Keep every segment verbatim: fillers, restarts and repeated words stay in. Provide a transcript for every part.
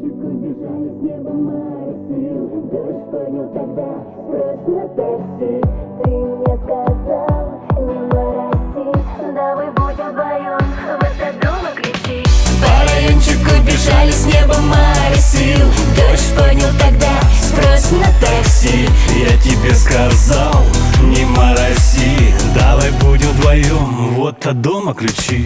Баранчик убежали с неба Марсил. Дождь понял тогда, спрос на такси. Ты мне сказал, не мороси, давай будем вдвоем в этот дом и кричи. Баранчик убежали с неба Марсил. Дождь понял тогда, спрос на такси. Я тебе сказал, не мороси, давай будем вдвоем, вот от дома ключи.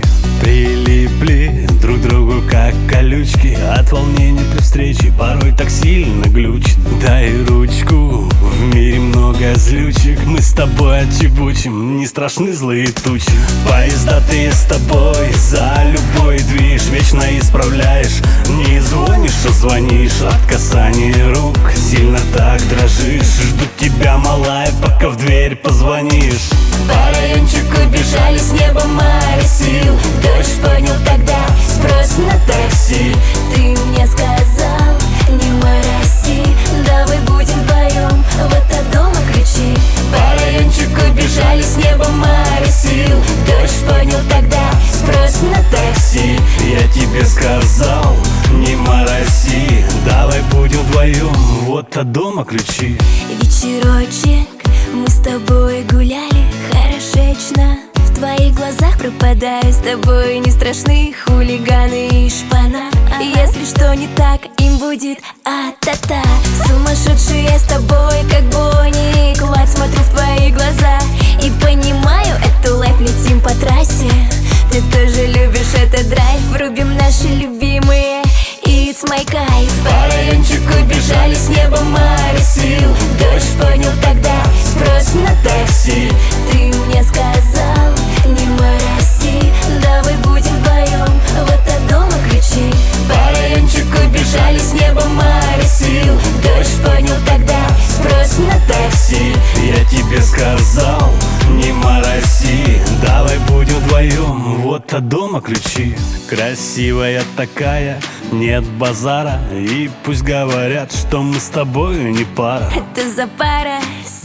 Прилипли друг к другу как колючки, от волнения при встрече порой так сильно глючит. Дай ручку, в мире много злючек, мы с тобой отчебучим, не страшны злые тучи. Поездатые с тобой, за любой движ вечно исправляешь. Не звонишь, а звонишь, от касания рук сильно так дрожишь. Жду тебя, малая, пока в дверь позвонишь. Баранчик убежали с неба Марсил. Дождь понял тогда, спрос на такси. Ты мне сказал, не мороси, давай будем вдвоем в этот дом и кричи. Баранчик убежали с неба Марсил. Дождь понял тогда, спрос на такси. Я тебе сказал, не мороси, давай будем вдвоем, вот от дома ключи. Вечерочек, мы с тобой гуляли хорошечно. В твоих глазах пропадаю, с тобой не страшны хулиганы и шпана. Если что не так, им будет а-та-та. Сумасшедший я с тобой, как Бонни и Клайд. Смотрю в твои глаза и понимаю, это лайф, летим по трассе. Ты тоже любишь этот драйв, врубим наши любимые It's my кайф. Баранчик убежали с неба Марсил. Дождь понял тогда, спрос на такси. Ты мне сказал, не мороси, давай будем вдвоем в этот дом и кричи. Баранчик убежали с неба Марсил. Дождь понял тогда, спрос на такси. Я тебе сказал, не мороси, давай будем вдвоем, вот от дома ключи. Красивая такая, нет базара, и пусть говорят, что мы с тобой не пара. Это за пара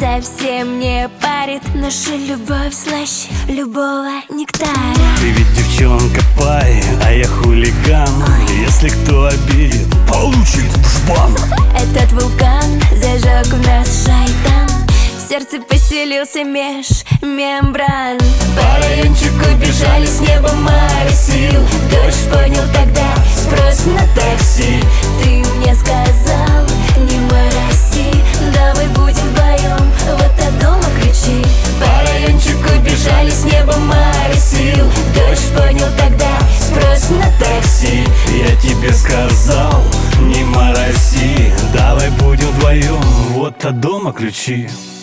совсем не парит. Наша любовь слаще любого нектара. Ты ведь девчонка пай, а я хулиган. Если кто обидит, получит жбан. Этот вулкан зажег в нас шайтан. В сердце поселился меж мембран. Баранчик убежали с неба Марсил. Дождь понял тогда, спрос на такси. Ты мне сказал, не мороси, давай будем вдвоем в этот дом и кричи. Баранчик убежали с неба Марсил. Дождь понял тогда, спрос на такси. Я тебе сказал, не мороси, давай будем вдвоем, вот от дома ключи.